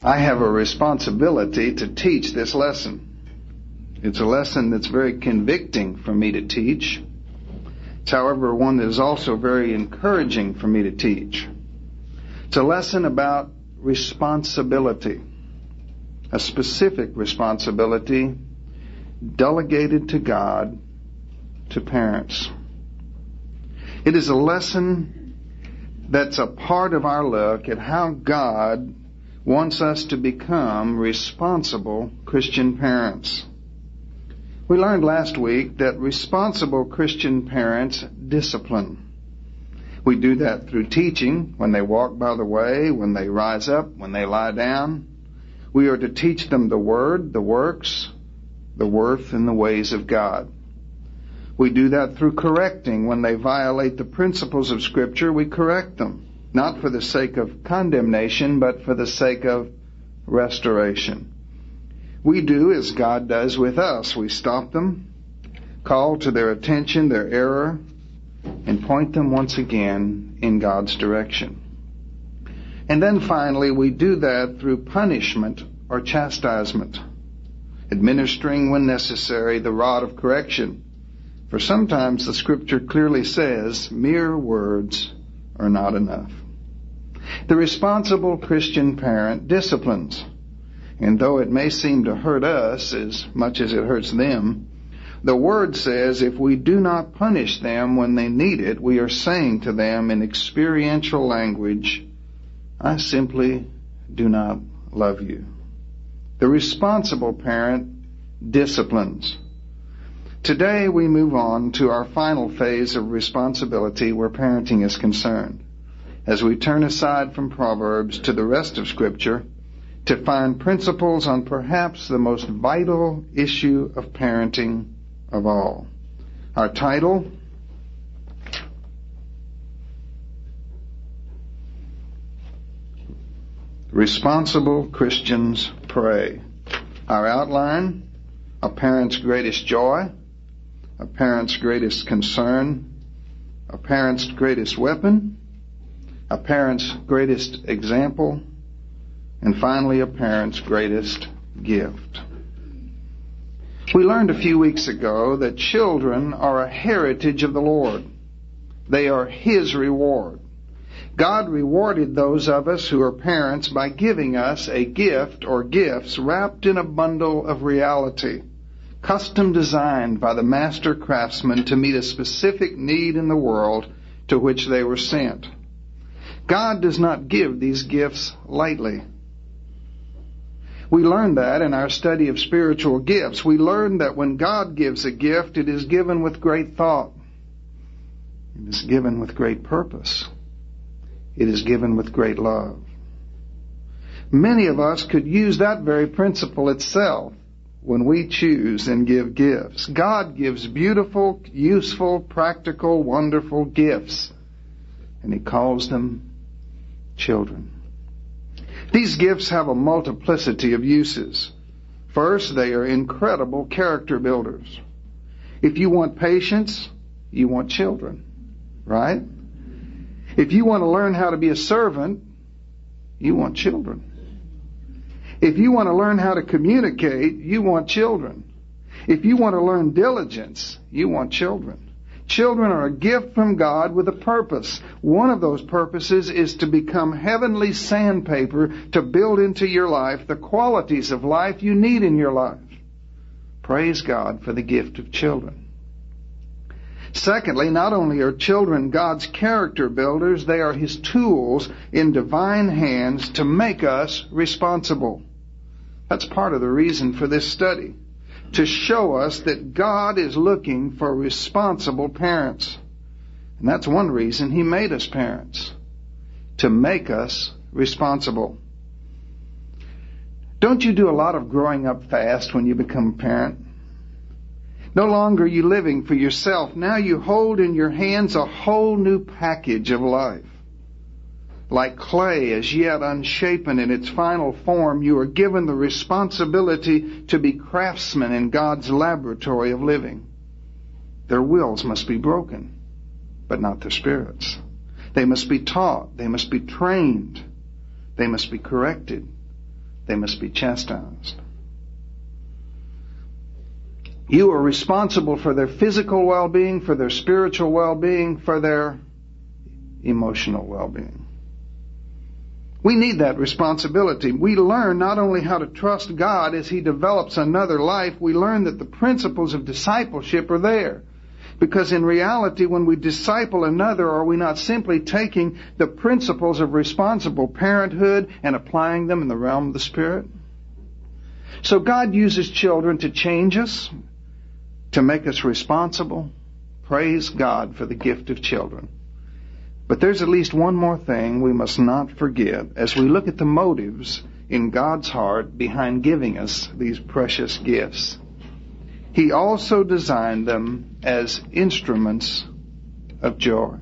I have a responsibility to teach this lesson. It's a lesson that's very convicting for me to teach. It's, however, one that is also very encouraging for me to teach. It's a lesson about responsibility, a specific responsibility delegated to God to parents. It is a lesson that's a part of our look at how God wants us to become responsible Christian parents. We learned last week that responsible Christian parents discipline. We do that through teaching, when they walk by the way, when they rise up, when they lie down. We are to teach them the Word, the works, the worth, and the ways of God. We do that through correcting. When they violate the principles of Scripture, we correct them, not for the sake of condemnation, but for the sake of restoration. We do as God does with us. We stop them, call to their attention their error, and point them once again in God's direction. And then finally, we do that through punishment or chastisement, administering when necessary the rod of correction. For sometimes the Scripture clearly says mere words are not enough. The responsible Christian parent disciplines. And though it may seem to hurt us as much as it hurts them, the Word says if we do not punish them when they need it, we are saying to them in experiential language, I simply do not love you. The responsible parent disciplines. Today we move on to our final phase of responsibility where parenting is concerned, as we turn aside from Proverbs to the rest of Scripture to find principles on perhaps the most vital issue of parenting of all. Our title, Responsible Christians Pray. Our outline, a parent's greatest joy, a parent's greatest concern, a parent's greatest weapon, a parent's greatest example, and finally a parent's greatest gift. We learned a few weeks ago that children are a heritage of the Lord. They are His reward. God rewarded those of us who are parents by giving us a gift or gifts wrapped in a bundle of reality, custom designed by the master craftsman to meet a specific need in the world to which they were sent. God does not give these gifts lightly. We learned that in our study of spiritual gifts. We learned that when God gives a gift, it is given with great thought. It is given with great purpose. It is given with great love. Many of us could use that very principle itself when we choose and give gifts. God gives beautiful, useful, practical, wonderful gifts, and He calls them children. These gifts have a multiplicity of uses. First, they are incredible character builders. If you want patience, you want children, right? If you want to learn how to be a servant, you want children. If you want to learn how to communicate, you want children. If you want to learn diligence, you want children. Children are a gift from God with a purpose. One of those purposes is to become heavenly sandpaper to build into your life the qualities of life you need in your life. Praise God for the gift of children. Secondly, not only are children God's character builders, they are His tools in divine hands to make us responsible. That's part of the reason for this study, to show us that God is looking for responsible parents. And that's one reason He made us parents, to make us responsible. Don't you do a lot of growing up fast when you become a parent? No longer are you living for yourself. Now you hold in your hands a whole new package of life. Like clay as yet unshapen in its final form, you are given the responsibility to be craftsmen in God's laboratory of living. Their wills must be broken, but not their spirits. They must be taught. They must be trained. They must be corrected. they must be chastised. You are responsible for their physical well-being, for their spiritual well-being, for their emotional well-being. We need that responsibility. We learn not only how to trust God as He develops another life, we learn that the principles of discipleship are there. Because in reality, when we disciple another, are we not simply taking the principles of responsible parenthood and applying them in the realm of the Spirit? So God uses children to change us, to make us responsible. Praise God for the gift of children. But there's at least one more thing we must not forget as we look at the motives in God's heart behind giving us these precious gifts. He also designed them as instruments of joy.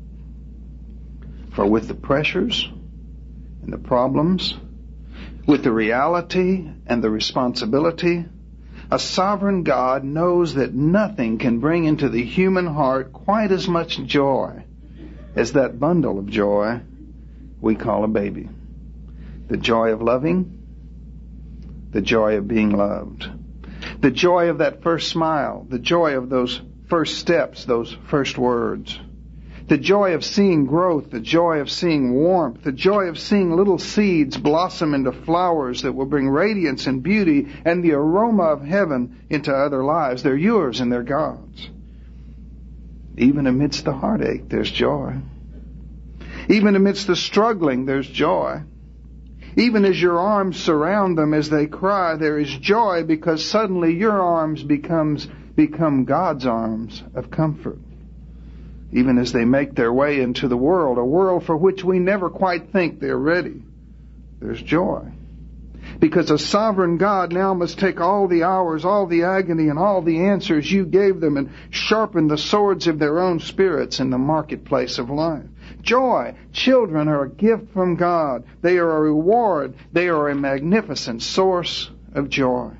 For with the pressures and the problems, with the reality and the responsibility, a sovereign God knows that nothing can bring into the human heart quite as much joy as that bundle of joy we call a baby. The joy of loving, the joy of being loved, the joy of that first smile, the joy of those first steps, those first words, the joy of seeing growth, the joy of seeing warmth, the joy of seeing little seeds blossom into flowers that will bring radiance and beauty and the aroma of heaven into other lives. They're yours and they're God's. Even amidst the heartache, there's joy. Even amidst the struggling, there's joy. Even as your arms surround them as they cry, there is joy because suddenly your arms become God's arms of comfort. Even as they make their way into the world, a world for which we never quite think they're ready, there's joy. Because a sovereign God now must take all the hours, all the agony, and all the answers you gave them and sharpen the swords of their own spirits in the marketplace of life. Joy. Children are a gift from God. They are a reward. They are a magnificent source of joy.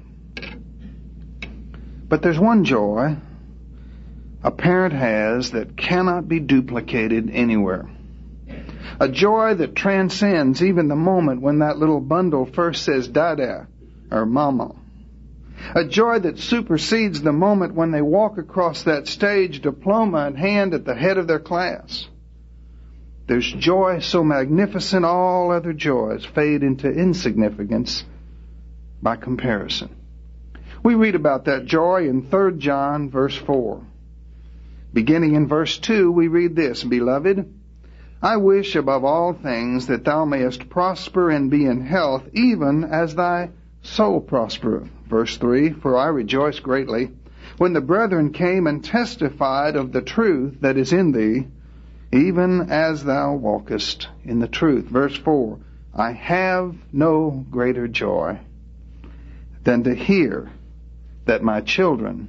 But there's one joy a parent has that cannot be duplicated anywhere. A joy that transcends even the moment when that little bundle first says Dada or Mama. A joy that supersedes the moment when they walk across that stage, diploma in hand, at the head of their class. There's joy so magnificent all other joys fade into insignificance by comparison. We read about that joy in 3 John verse 4. Beginning in verse 2, we read this, Beloved, I wish above all things that thou mayest prosper and be in health, even as thy soul prospereth. Verse 3, For I rejoice greatly when the brethren came and testified of the truth that is in thee, even as thou walkest in the truth. Verse 4, I have no greater joy than to hear that my children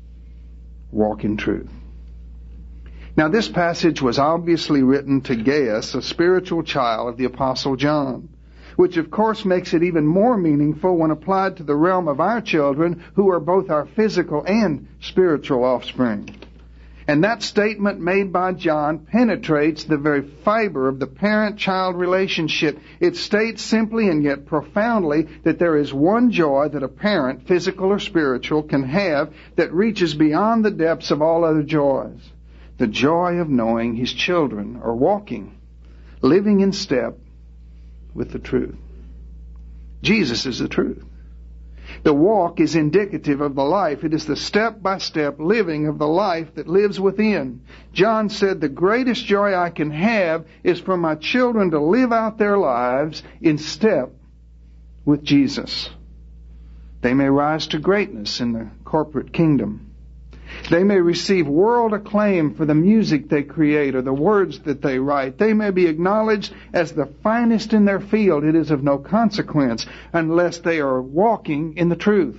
walk in truth. Now, this passage was obviously written to Gaius, a spiritual child of the Apostle John, which of course makes it even more meaningful when applied to the realm of our children, who are both our physical and spiritual offspring. And that statement made by John penetrates the very fiber of the parent-child relationship. It states simply and yet profoundly that there is one joy that a parent, physical or spiritual, can have that reaches beyond the depths of all other joys. The joy of knowing his children are walking, living in step with the truth. Jesus is the truth. The walk is indicative of the life. It is the step-by-step living of the life that lives within. John said, the greatest joy I can have is for my children to live out their lives in step with Jesus. They may rise to greatness in the corporate kingdom. They may receive world acclaim for the music they create or the words that they write. They may be acknowledged as the finest in their field. It is of no consequence unless they are walking in the truth.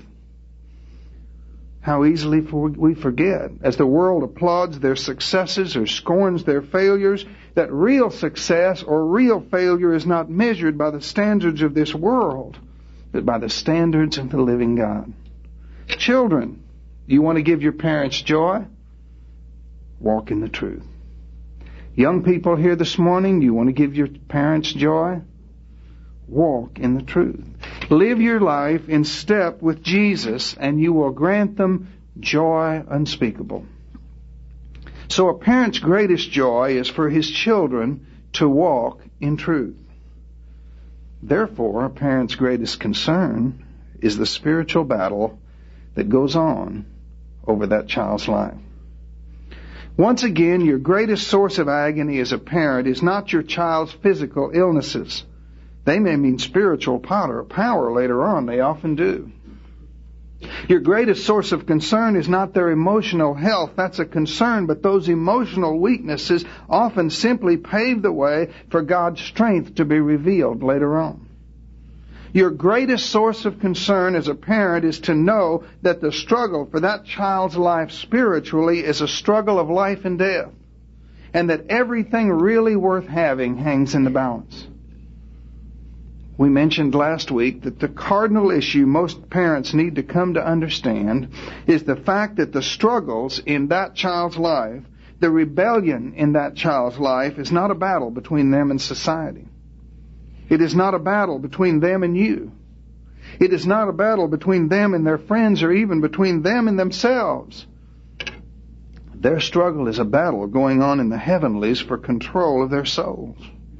How easily we forget, as the world applauds their successes or scorns their failures, that real success or real failure is not measured by the standards of this world, but by the standards of the living God. Children, you want to give your parents joy? Walk in the truth. Young people here this morning, you want to give your parents joy? walk in the truth. Live your life in step with Jesus, and you will grant them joy unspeakable. So a parent's greatest joy is for his children to walk in truth. Therefore, a parent's greatest concern is the spiritual battle that goes on over that child's life. Once again, your greatest source of agony as a parent is not your child's physical illnesses. They may mean spiritual power later on. They often do. Your greatest source of concern is not their emotional health. That's a concern, but those emotional weaknesses often simply pave the way for God's strength to be revealed later on. Your greatest source of concern as a parent is to know that the struggle for that child's life spiritually is a struggle of life and death, and that everything really worth having hangs in the balance. We mentioned last week that the cardinal issue most parents need to come to understand is the fact that the struggles in that child's life, the rebellion in that child's life, is not a battle between them and society. It is not a battle between them and you. It is not a battle between them and their friends, or even between them and themselves. Their struggle is a battle going on in the heavenlies for control of their souls.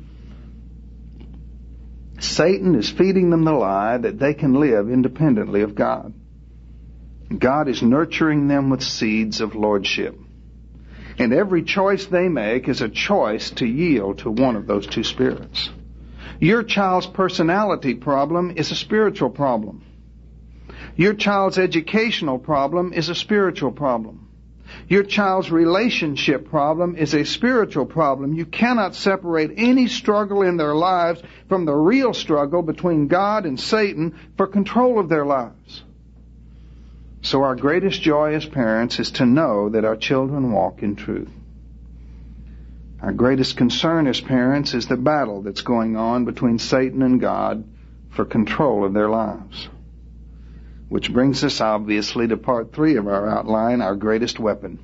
Satan is feeding them the lie that they can live independently of God. God is nurturing them with seeds of lordship. And every choice they make is a choice to yield to one of those two spirits. Your child's personality problem is a spiritual problem. Your child's educational problem is a spiritual problem. Your child's relationship problem is a spiritual problem. You cannot separate any struggle in their lives from the real struggle between God and Satan for control of their lives. So our greatest joy as parents is to know that our children walk in truth. Our greatest concern as parents is the battle that's going on between Satan and God for control of their lives. Which brings us obviously to part 3 of our outline, our greatest weapon.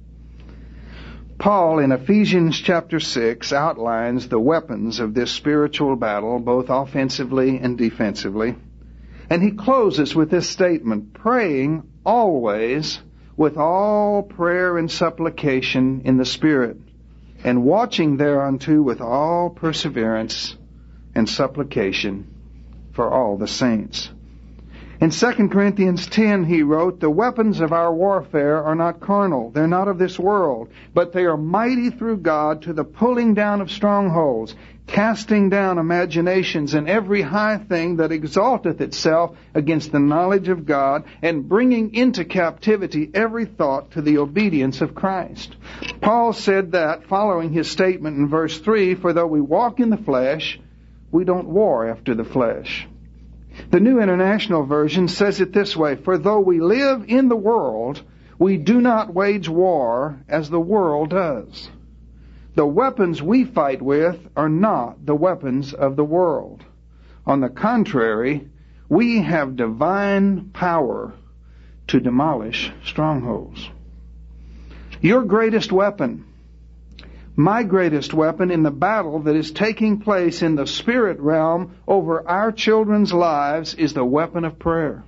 Paul in Ephesians chapter 6 outlines the weapons of this spiritual battle, both offensively and defensively. And he closes with this statement, praying always with all prayer and supplication in the Spirit, and watching thereunto with all perseverance and supplication for all the saints. In 2 Corinthians 10, he wrote, the weapons of our warfare are not carnal. They're not of this world, but they are mighty through God to the pulling down of strongholds, casting down imaginations and every high thing that exalteth itself against the knowledge of God, and bringing into captivity every thought to the obedience of Christ. Paul said that, following his statement in verse 3, for though we walk in the flesh, we don't war after the flesh. The New International Version says it this way, for though we live in the world, we do not wage war as the world does. The weapons we fight with are not the weapons of the world. On the contrary, we have divine power to demolish strongholds. Your greatest weapon, my greatest weapon in the battle that is taking place in the spirit realm over our children's lives is the weapon of prayer.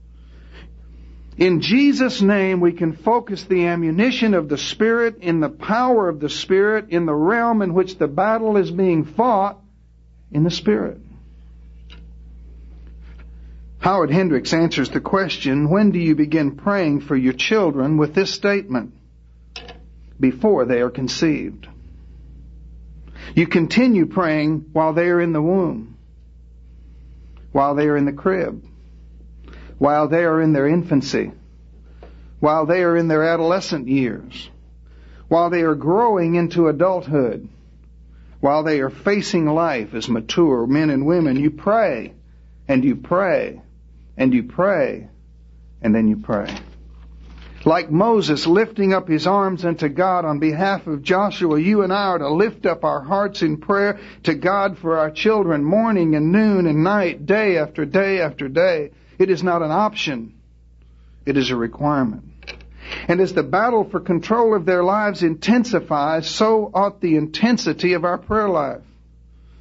In Jesus' name, we can focus the ammunition of the Spirit in the power of the Spirit in the realm in which the battle is being fought in the Spirit. Howard Hendricks answers the question, when do you begin praying for your children, with this statement, before they are conceived. You continue praying while they are in the womb, while they are in the crib, while they are in their infancy, while they are in their adolescent years, while they are growing into adulthood, while they are facing life as mature men and women. You pray, and you pray, and you pray, and then you pray. Like Moses lifting up his arms unto God on behalf of Joshua, you and I are to lift up our hearts in prayer to God for our children, morning and noon and night, day after day after day. It is not an option. It is a requirement. And as the battle for control of their lives intensifies, so ought the intensity of our prayer life.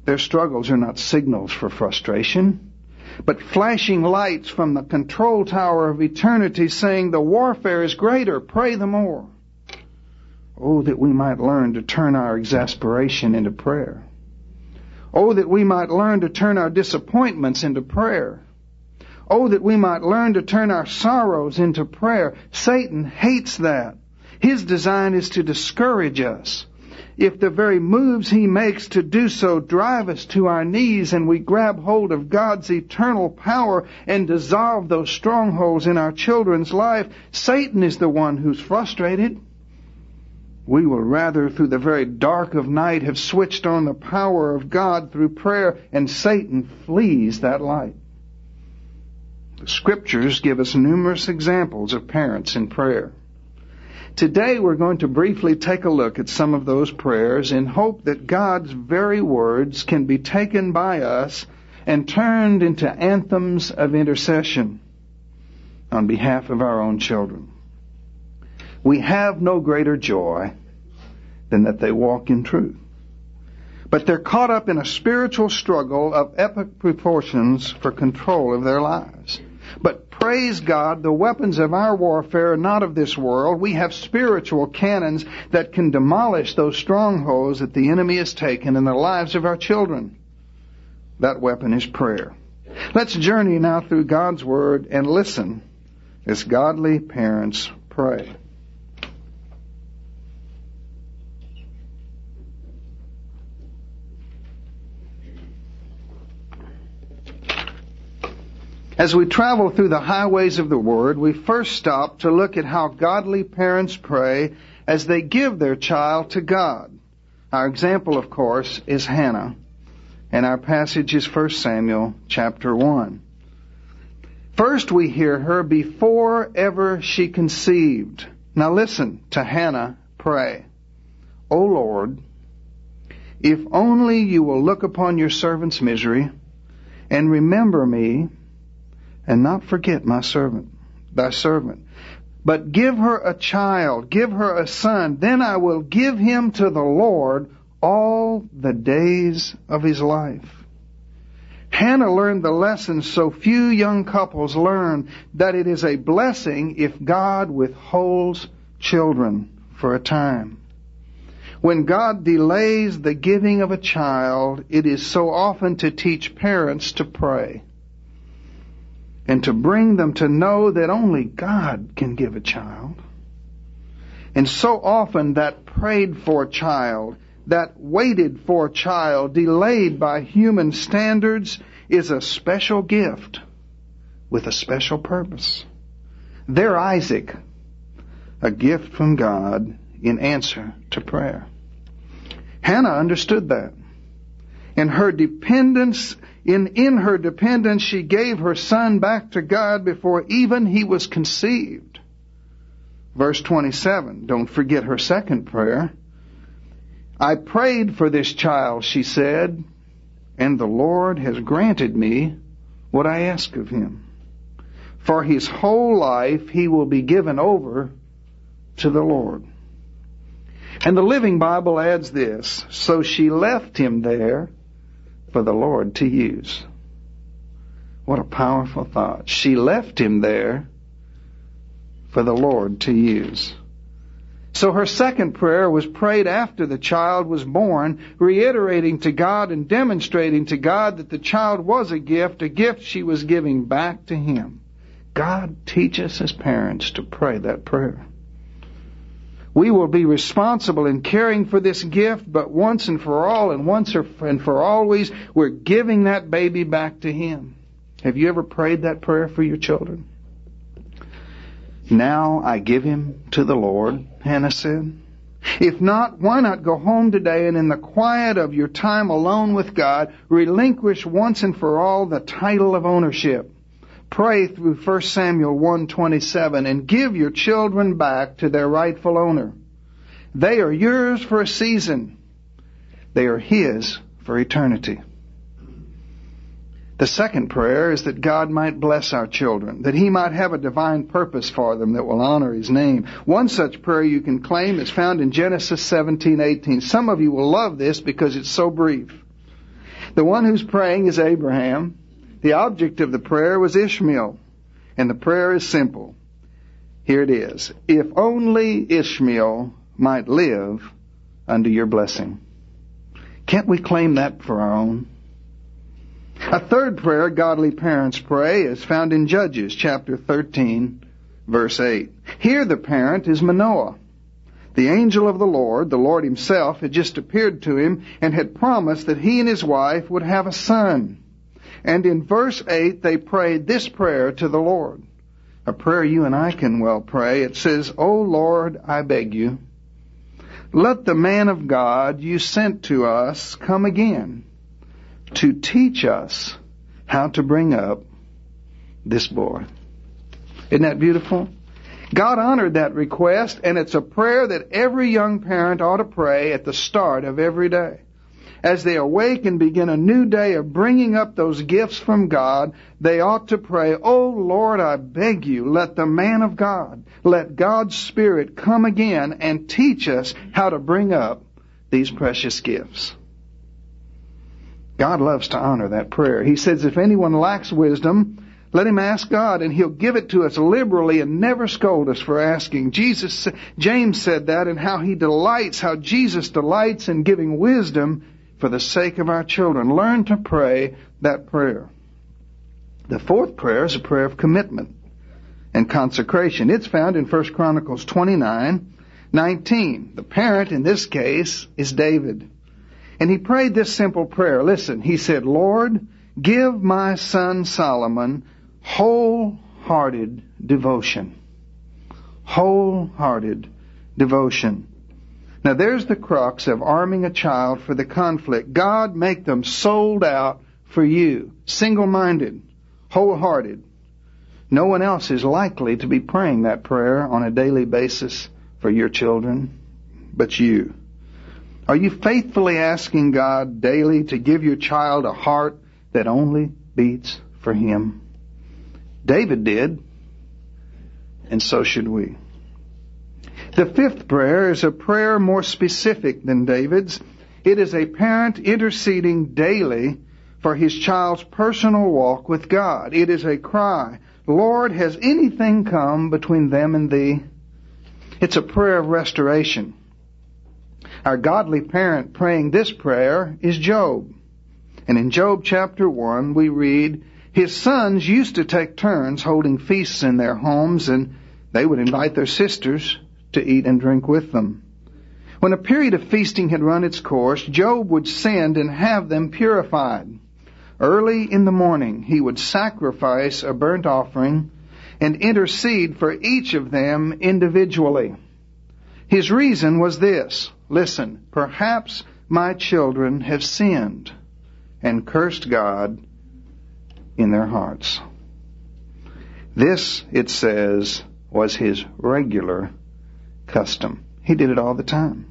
Their struggles are not signals for frustration, but flashing lights from the control tower of eternity saying the warfare is greater, pray the more. Oh, that we might learn to turn our exasperation into prayer. Oh, that we might learn to turn our disappointments into prayer. Oh, that we might learn to turn our sorrows into prayer. Satan hates that. His design is to discourage us. If the very moves he makes to do so drive us to our knees and we grab hold of God's eternal power and dissolve those strongholds in our children's life, Satan is the one who's frustrated. We will rather, through the very dark of night, have switched on the power of God through prayer, and Satan flees that light. The Scriptures give us numerous examples of parents in prayer. Today we're going to briefly take a look at some of those prayers in hope that God's very words can be taken by us and turned into anthems of intercession on behalf of our own children. We have no greater joy than that they walk in truth. But they're caught up in a spiritual struggle of epic proportions for control of their lives. But praise God, the weapons of our warfare are not of this world. We have spiritual cannons that can demolish those strongholds that the enemy has taken in the lives of our children. That weapon is prayer. Let's journey now through God's Word and listen as godly parents pray. As we travel through the highways of the Word, we first stop to look at how godly parents pray as they give their child to God. Our example, of course, is Hannah, and our passage is 1 Samuel chapter 1. First we hear her before ever she conceived. Now listen to Hannah pray. O Lord, if only you will look upon your servant's misery and remember me, and not forget my servant, thy servant. But give her a child, give her a son, then I will give him to the Lord all the days of his life. Hannah learned the lesson so few young couples learn, that it is a blessing if God withholds children for a time. When God delays the giving of a child, it is so often to teach parents to pray, and to bring them to know that only God can give a child. And so often that prayed for child, that waited for child, delayed by human standards, is a special gift with a special purpose. Their Isaac, a gift from God in answer to prayer. Hannah understood that. And her dependence In her dependence, she gave her son back to God before even he was conceived. Verse 27, don't forget her second prayer. I prayed for this child, she said, and the Lord has granted me what I ask of him. For his whole life he will be given over to the Lord. And the Living Bible adds this, so she left him there for the Lord to use. What a powerful thought. She left him there for the Lord to use. So her second prayer was prayed after the child was born, reiterating to God and demonstrating to God that the child was a gift she was giving back to him. God, teach us as parents to pray that prayer. We will be responsible in caring for this gift, but once and for all, and once and for always, we're giving that baby back to him. Have you ever prayed that prayer for your children? Now I give him to the Lord, Hannah said. If not, why not go home today and in the quiet of your time alone with God, relinquish once and for all the title of ownership. Pray through 1 Samuel 1:27 and give your children back to their rightful owner. They are yours for a season. They are his for eternity. The second prayer is that God might bless our children, that he might have a divine purpose for them that will honor his name. One such prayer you can claim is found in Genesis 17:18. Some of you will love this because it's so brief. The one who's praying is Abraham. The object of the prayer was Ishmael. And the prayer is simple. Here it is. If only Ishmael might live under your blessing. Can't we claim that for our own? A third prayer godly parents pray is found in Judges chapter 13, verse 8. Here the parent is Manoah. The angel of the Lord himself, had just appeared to him and had promised that he and his wife would have a son. And in verse 8 they prayed this prayer to the Lord. A prayer you and I can well pray. It says, O Lord, I beg you, let the man of God you sent to us come again to teach us how to bring up this boy. Isn't that beautiful? God honored that request, and it's a prayer that every young parent ought to pray at the start of every day. As they awake and begin a new day of bringing up those gifts from God, they ought to pray, Oh Lord, I beg you, let the man of God, let God's Spirit come again and teach us how to bring up these precious gifts. God loves to honor that prayer. He says, if anyone lacks wisdom, let him ask God, and He'll give it to us liberally and never scold us for asking. James said that, and how Jesus delights in giving wisdom for the sake of our children. Learn to pray that prayer. The fourth prayer is a prayer of commitment and consecration. It's found in 1 Chronicles 29:19. The parent in this case is David. And he prayed this simple prayer. Listen, he said, Lord, give my son Solomon wholehearted devotion. Wholehearted devotion. Now there's the crux of arming a child for the conflict. God, make them sold out for you. Single-minded. Wholehearted. No one else is likely to be praying that prayer on a daily basis for your children but you. Are you faithfully asking God daily to give your child a heart that only beats for Him? David did, and so should we. The fifth prayer is a prayer more specific than David's. It is a parent interceding daily for his child's personal walk with God. It is a cry, Lord, has anything come between them and Thee? It's a prayer of restoration. Our godly parent praying this prayer is Job. And in Job chapter 1 we read, his sons used to take turns holding feasts in their homes, and they would invite their sisters to eat and drink with them. When a period of feasting had run its course, Job would send and have them purified. Early in the morning he would sacrifice a burnt offering and intercede for each of them individually. His reason was this: listen, perhaps my children have sinned and cursed God in their hearts. This, it says, was his regular custom. He did it all the time.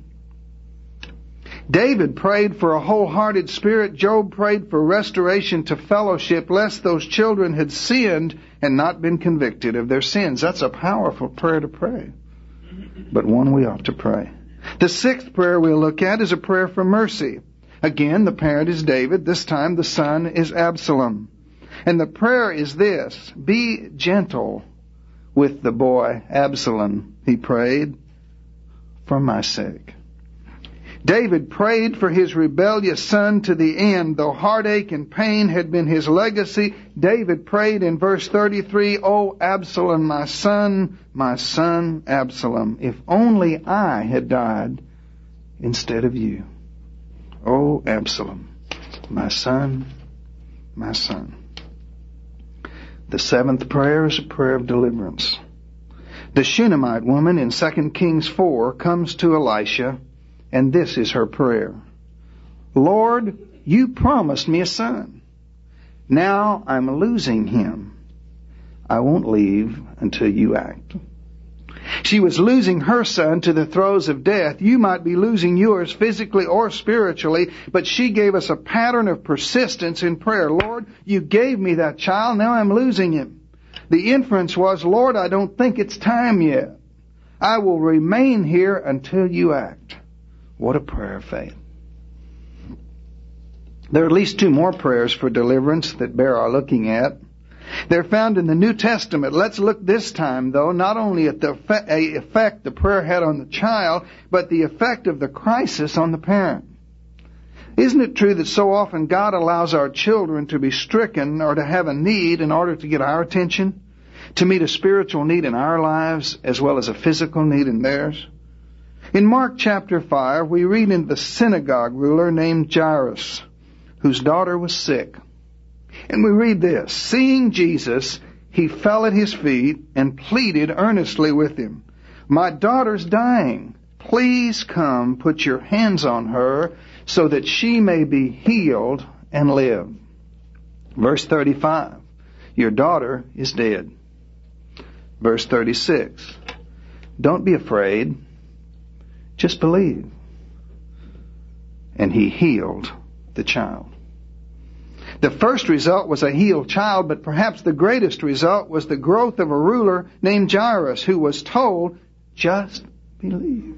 David prayed for a wholehearted spirit. Job prayed for restoration to fellowship, lest those children had sinned and not been convicted of their sins. That's a powerful prayer to pray, but one we ought to pray. The sixth prayer we'll look at is a prayer for mercy. Again, the parent is David. This time the son is Absalom. And the prayer is this: be gentle with the boy Absalom, he prayed, for my sake. David prayed for his rebellious son to the end. Though heartache and pain had been his legacy, David prayed in verse 33, O Absalom, my son Absalom, if only I had died instead of you. O Absalom, my son, my son. The seventh prayer is a prayer of deliverance. The Shunammite woman in 2 Kings 4 comes to Elisha, and this is her prayer. Lord, you promised me a son. Now I'm losing him. I won't leave until you act. She was losing her son to the throes of death. You might be losing yours physically or spiritually, but she gave us a pattern of persistence in prayer. Lord, you gave me that child. Now I'm losing him. The inference was, Lord, I don't think it's time yet. I will remain here until you act. What a prayer of faith. There are at least two more prayers for deliverance that bear our looking at. They're found in the New Testament. Let's look this time, though, not only at the effect the prayer had on the child, but the effect of the crisis on the parent. Isn't it true that so often God allows our children to be stricken or to have a need in order to get our attention, to meet a spiritual need in our lives as well as a physical need in theirs? In Mark chapter 5, we read in the synagogue ruler named Jairus, whose daughter was sick. And we read this: seeing Jesus, he fell at his feet and pleaded earnestly with him, "My daughter's dying. Please come put your hands on her so that she may be healed and live." Verse 35, your daughter is dead. Verse 36, don't be afraid, just believe. And he healed the child. The first result was a healed child, but perhaps the greatest result was the growth of a ruler named Jairus, who was told, just believe.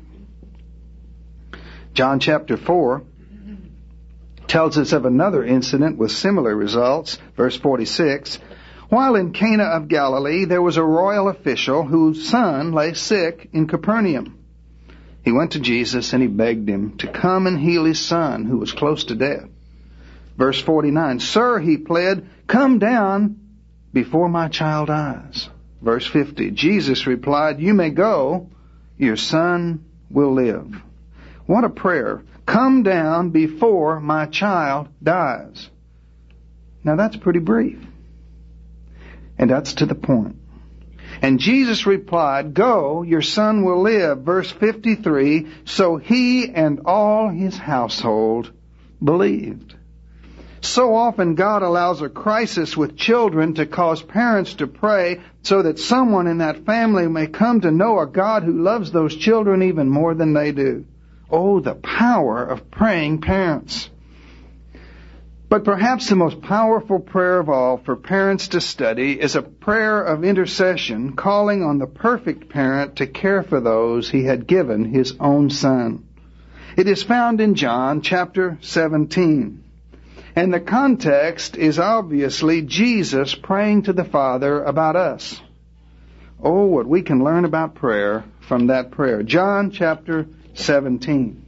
John chapter 4 tells us of another incident with similar results. Verse 46, while in Cana of Galilee there was a royal official whose son lay sick in Capernaum. He went to Jesus and he begged him to come and heal his son, who was close to death. Verse 49, "Sir," he pled, "come down before my child dies." Verse 50, Jesus replied, "You may go, your son will live." What a prayer. Come down before my child dies. Now that's pretty brief. And that's to the point. And Jesus replied, "Go, your son will live." Verse 53, so he and all his household believed. So often God allows a crisis with children to cause parents to pray so that someone in that family may come to know a God who loves those children even more than they do. Oh, the power of praying parents. But perhaps the most powerful prayer of all for parents to study is a prayer of intercession calling on the perfect parent to care for those he had given his own son. It is found in John chapter 17. And the context is obviously Jesus praying to the Father about us. Oh, what we can learn about prayer from that prayer. John chapter 17.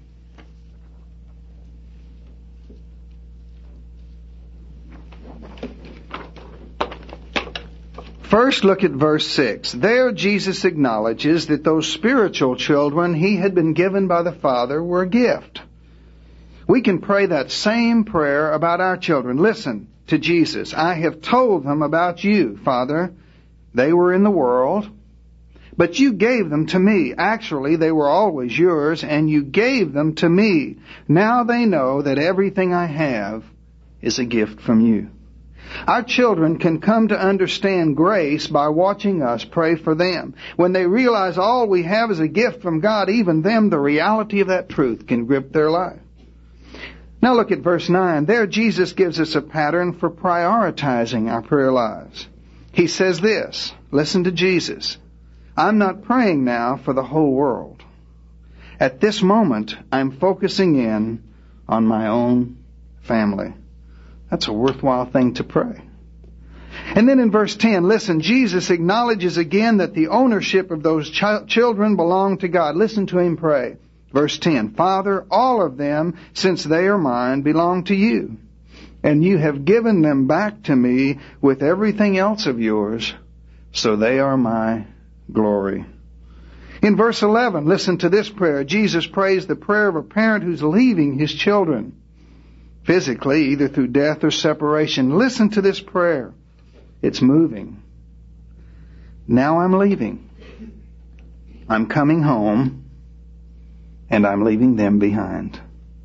First, look at verse 6. There Jesus acknowledges that those spiritual children he had been given by the Father were a gift. We can pray that same prayer about our children. Listen to Jesus. "I have told them about you, Father. They were in the world, but you gave them to me. Actually, they were always yours, and you gave them to me. Now they know that everything I have is a gift from you." Our children can come to understand grace by watching us pray for them. When they realize all we have is a gift from God, even them, the reality of that truth can grip their life. Now look at verse 9. There Jesus gives us a pattern for prioritizing our prayer lives. He says this, listen to Jesus, "I'm not praying now for the whole world. At this moment, I'm focusing in on my own family." That's a worthwhile thing to pray. And then in verse 10, listen, Jesus acknowledges again that the ownership of those children belong to God. Listen to him pray. Verse 10, "Father, all of them, since they are mine, belong to you, and you have given them back to me with everything else of yours, so they are my glory." In verse 11, listen to this prayer. Jesus prays the prayer of a parent who's leaving his children, physically, either through death or separation. Listen to this prayer. It's moving. "Now I'm leaving. I'm coming home, and I'm leaving them behind.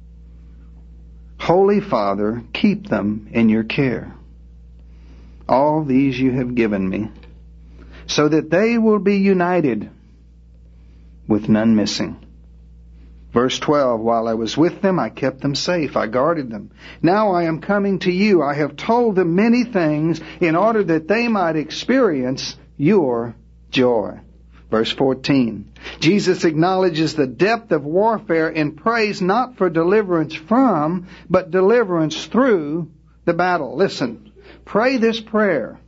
Holy Father, keep them in your care. All these you have given me, so that they will be united with none missing." Verse 12, "While I was with them, I kept them safe. I guarded them. Now I am coming to you. I have told them many things in order that they might experience your joy." Verse 14. Jesus acknowledges the depth of warfare and prays not for deliverance from, but deliverance through the battle. Listen, pray this prayer.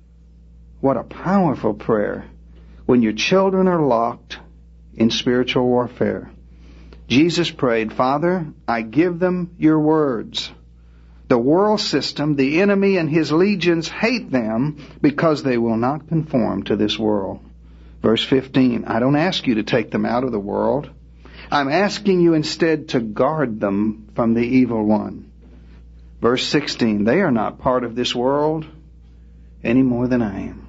What a powerful prayer when your children are locked in spiritual warfare. Jesus prayed, Father, I give them your words. The world system, the enemy and his legions hate them because they will not conform to this world. Verse 15, I don't ask you to take them out of the world. I'm asking you instead to guard them from the evil one. Verse 16, they are not part of this world any more than I am.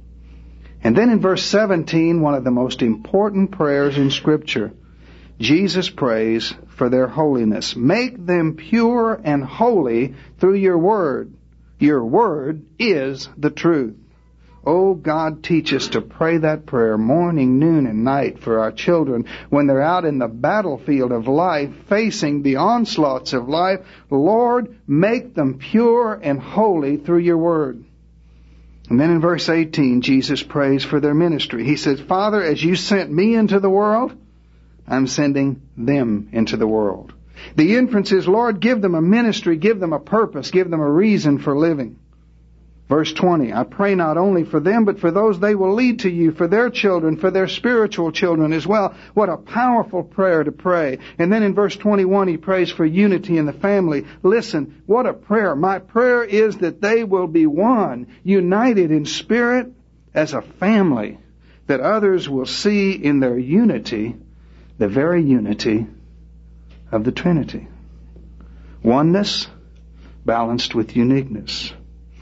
And then in verse 17, one of the most important prayers in Scripture, Jesus prays for their holiness. Make them pure and holy through your word. Your word is the truth. Oh, God, teach us to pray that prayer morning, noon, and night for our children when they're out in the battlefield of life, facing the onslaughts of life. Lord, make them pure and holy through your word. And then in verse 18, Jesus prays for their ministry. He says, Father, as you sent me into the world, I'm sending them into the world. The inference is, Lord, give them a ministry, give them a purpose, give them a reason for living. Verse 20, I pray not only for them, but for those they will lead to you, for their children, for their spiritual children as well. What a powerful prayer to pray. And then in verse 21, he prays for unity in the family. Listen, what a prayer. My prayer is that they will be one, united in spirit as a family, that others will see in their unity the very unity of the Trinity. Oneness balanced with uniqueness.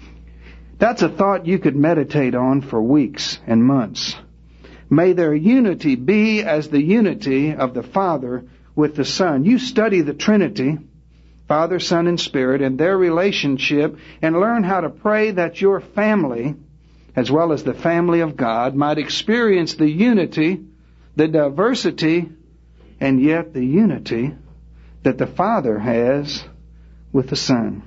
That's a thought you could meditate on for weeks and months. May their unity be as the unity of the Father with the Son. You study the Trinity, Father, Son, and Spirit, and their relationship, and learn how to pray that your family, as well as the family of God, might experience the unity, the diversity, and yet the unity that the Father has with the Son.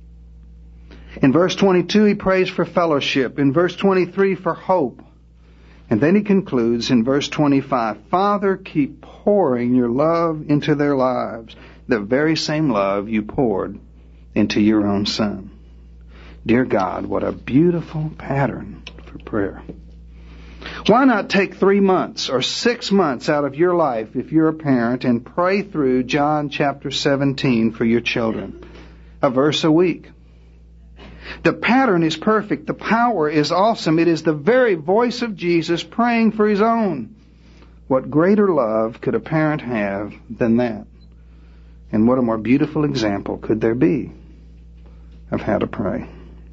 In verse 22, he prays for fellowship. In verse 23, for hope. And then he concludes in verse 25, Father, keep pouring your love into their lives, the very same love you poured into your own Son. Dear God, what a beautiful pattern for prayer. Why not take 3 months or 6 months out of your life, if you're a parent, and pray through John chapter 17 for your children? A verse a week. The pattern is perfect. The power is awesome. It is the very voice of Jesus praying for his own. What greater love could a parent have than that? And what a more beautiful example could there be of how to pray?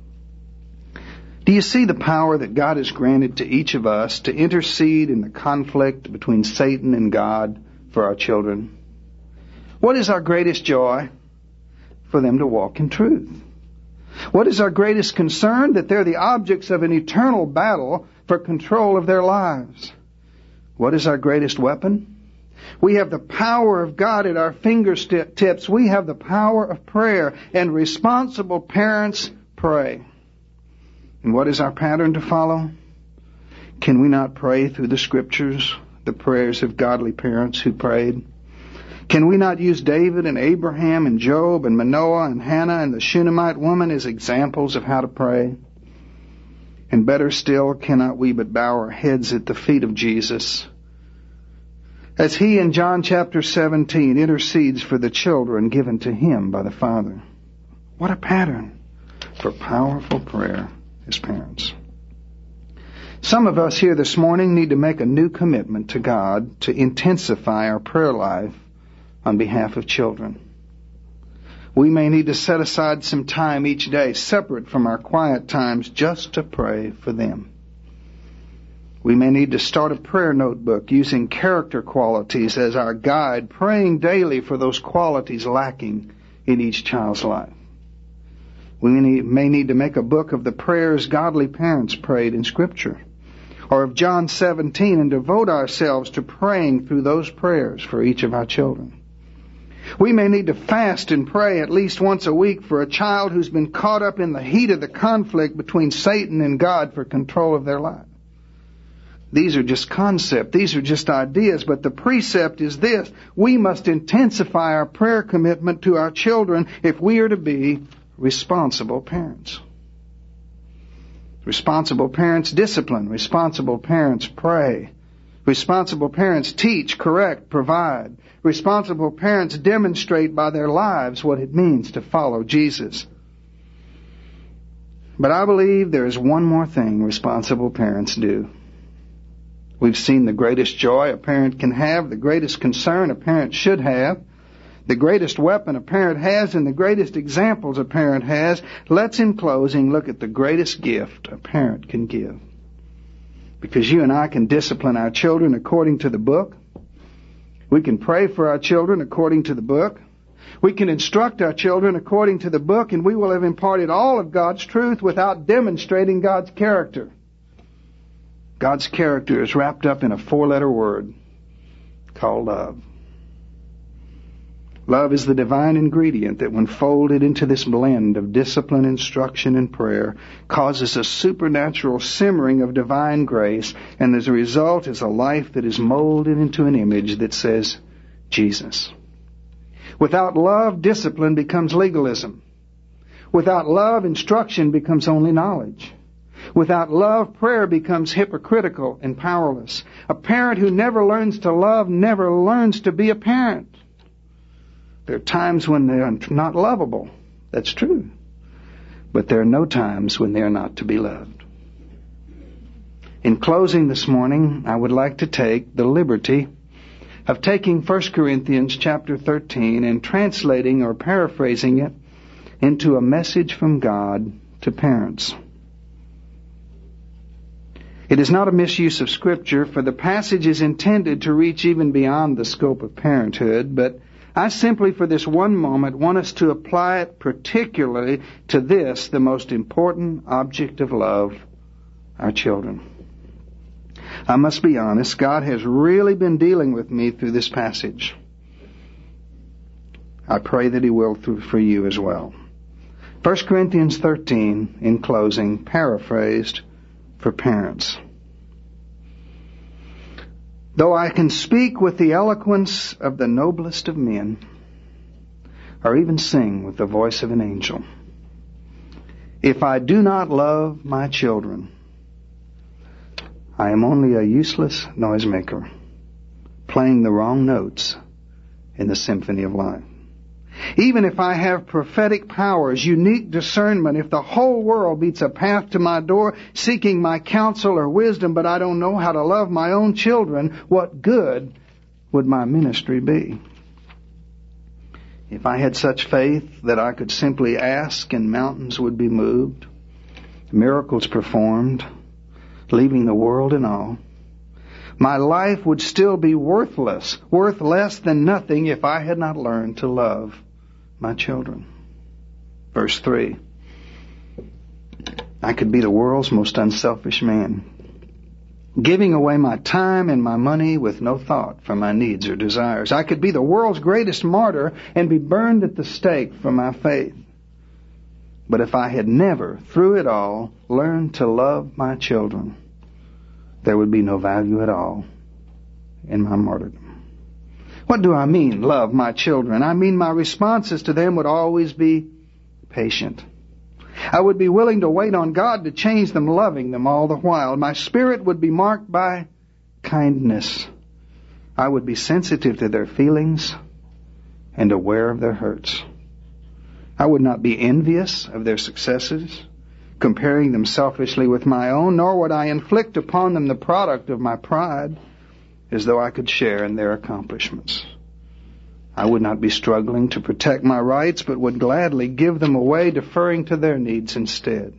Do you see the power that God has granted to each of us to intercede in the conflict between Satan and God for our children? What is our greatest joy? For them to walk in truth. What is our greatest concern? That they're the objects of an eternal battle for control of their lives. What is our greatest weapon? We have the power of God at our fingertips. We have the power of prayer, and responsible parents pray. And what is our pattern to follow? Can we not pray through the Scriptures the prayers of godly parents who prayed? Can we not use David and Abraham and Job and Manoah and Hannah and the Shunammite woman as examples of how to pray? And better still, cannot we but bow our heads at the feet of Jesus as he in John chapter 17 intercedes for the children given to him by the Father? What a pattern for powerful prayer as parents. Some of us here this morning need to make a new commitment to God to intensify our prayer life on behalf of children. We may need to set aside some time each day, separate from our quiet times, just to pray for them. We may need to start a prayer notebook using character qualities as our guide, praying daily for those qualities lacking in each child's life. We may need to make a book of the prayers godly parents prayed in Scripture, or of John 17, and devote ourselves to praying through those prayers for each of our children. We may need to fast and pray at least once a week for a child who's been caught up in the heat of the conflict between Satan and God for control of their life. These are just concepts. These are just ideas. But the precept is this. We must intensify our prayer commitment to our children if we are to be responsible parents. Responsible parents discipline. Responsible parents pray. Responsible parents teach, correct, provide. Responsible parents demonstrate by their lives what it means to follow Jesus. But I believe there is one more thing responsible parents do. We've seen the greatest joy a parent can have, the greatest concern a parent should have, the greatest weapon a parent has, and the greatest examples a parent has. Let's, in closing, look at the greatest gift a parent can give. Because you and I can discipline our children according to the book. We can pray for our children according to the book. We can instruct our children according to the book, and we will have imparted all of God's truth without demonstrating God's character. God's character is wrapped up in a 4-letter word called love. Love is the divine ingredient that, when folded into this blend of discipline, instruction, and prayer, causes a supernatural simmering of divine grace, and as a result is a life that is molded into an image that says, Jesus. Without love, discipline becomes legalism. Without love, instruction becomes only knowledge. Without love, prayer becomes hypocritical and powerless. A parent who never learns to love never learns to be a parent. There are times when they are not lovable. That's true. But there are no times when they are not to be loved. In closing this morning, I would like to take the liberty of taking 1 Corinthians chapter 13 and translating or paraphrasing it into a message from God to parents. It is not a misuse of Scripture, for the passage is intended to reach even beyond the scope of parenthood, but I simply, for this one moment, want us to apply it particularly to this, the most important object of love, our children. I must be honest, God has really been dealing with me through this passage. I pray that He will for you as well. 1 Corinthians 13, in closing, paraphrased for parents. Though I can speak with the eloquence of the noblest of men, or even sing with the voice of an angel, if I do not love my children, I am only a useless noisemaker, playing the wrong notes in the symphony of life. Even if I have prophetic powers, unique discernment, if the whole world beats a path to my door seeking my counsel or wisdom, but I don't know how to love my own children, what good would my ministry be? If I had such faith that I could simply ask and mountains would be moved, miracles performed, leaving the world in awe, my life would still be worthless, worth less than nothing if I had not learned to love my children. Verse 3. I could be the world's most unselfish man, giving away my time and my money with no thought for my needs or desires. I could be the world's greatest martyr and be burned at the stake for my faith. But if I had never, through it all, learned to love my children, there would be no value at all in my martyrdom. What do I mean, love my children? I mean my responses to them would always be patient. I would be willing to wait on God to change them, loving them all the while. My spirit would be marked by kindness. I would be sensitive to their feelings and aware of their hurts. I would not be envious of their successes, comparing them selfishly with my own, nor would I inflict upon them the product of my pride, as though I could share in their accomplishments. I would not be struggling to protect my rights, but would gladly give them away, deferring to their needs instead.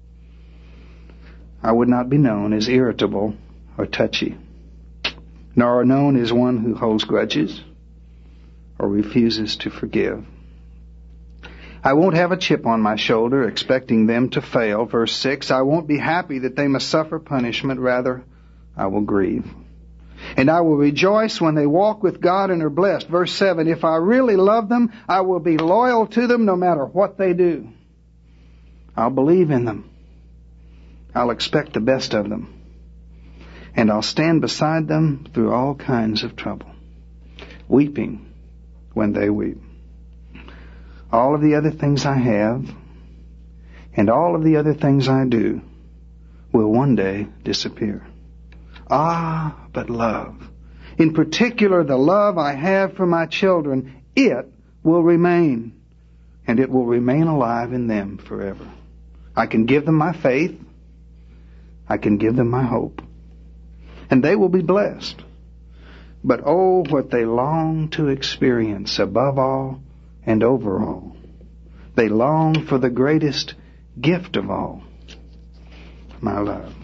I would not be known as irritable or touchy, nor known as one who holds grudges or refuses to forgive. I won't have a chip on my shoulder expecting them to fail. Verse 6, I won't be happy that they must suffer punishment. Rather, I will grieve. And I will rejoice when they walk with God and are blessed. Verse 7, if I really love them, I will be loyal to them no matter what they do. I'll believe in them. I'll expect the best of them. And I'll stand beside them through all kinds of trouble, weeping when they weep. All of the other things I have and all of the other things I do will one day disappear. Ah, but love, in particular the love I have for my children, it will remain, and it will remain alive in them forever. I can give them my faith. I can give them my hope. And they will be blessed. But oh, what they long to experience above all and over all. They long for the greatest gift of all, my love.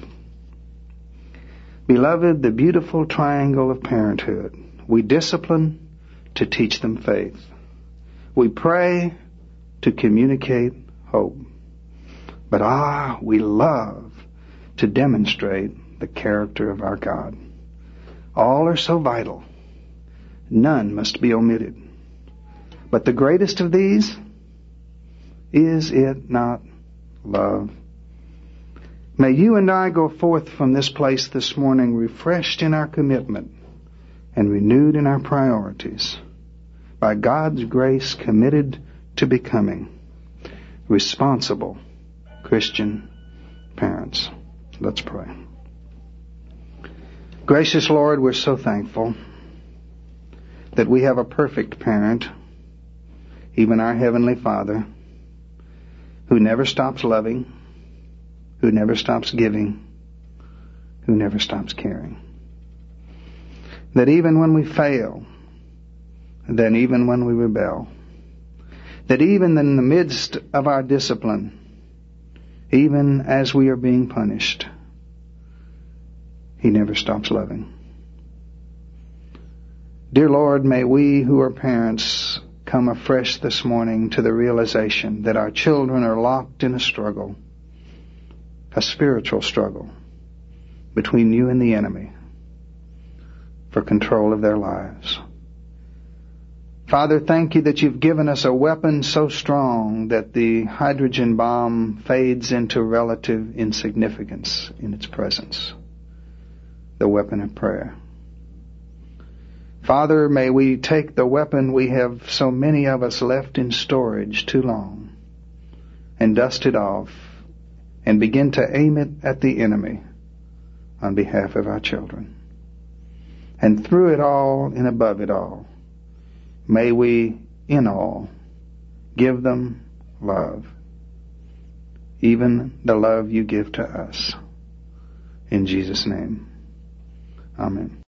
Beloved, the beautiful triangle of parenthood. We discipline to teach them faith. We pray to communicate hope. But we love to demonstrate the character of our God. All are so vital. None must be omitted. But the greatest of these, is it not love? May you and I go forth from this place this morning refreshed in our commitment and renewed in our priorities, by God's grace committed to becoming responsible Christian parents. Let's pray. Gracious Lord, we're so thankful that we have a perfect parent, even our Heavenly Father, who never stops loving, who never stops giving, who never stops caring. That even when we fail, that even when we rebel, that even in the midst of our discipline, even as we are being punished, He never stops loving. Dear Lord, may we who are parents come afresh this morning to the realization that our children are locked in a struggle, a spiritual struggle between you and the enemy for control of their lives. Father, thank you that you've given us a weapon so strong that the hydrogen bomb fades into relative insignificance in its presence. The weapon of prayer. Father, may we take the weapon we have so many of us left in storage too long and dust it off and begin to aim it at the enemy on behalf of our children. And through it all and above it all, may we, in all, give them love, even the love you give to us. In Jesus' name, amen.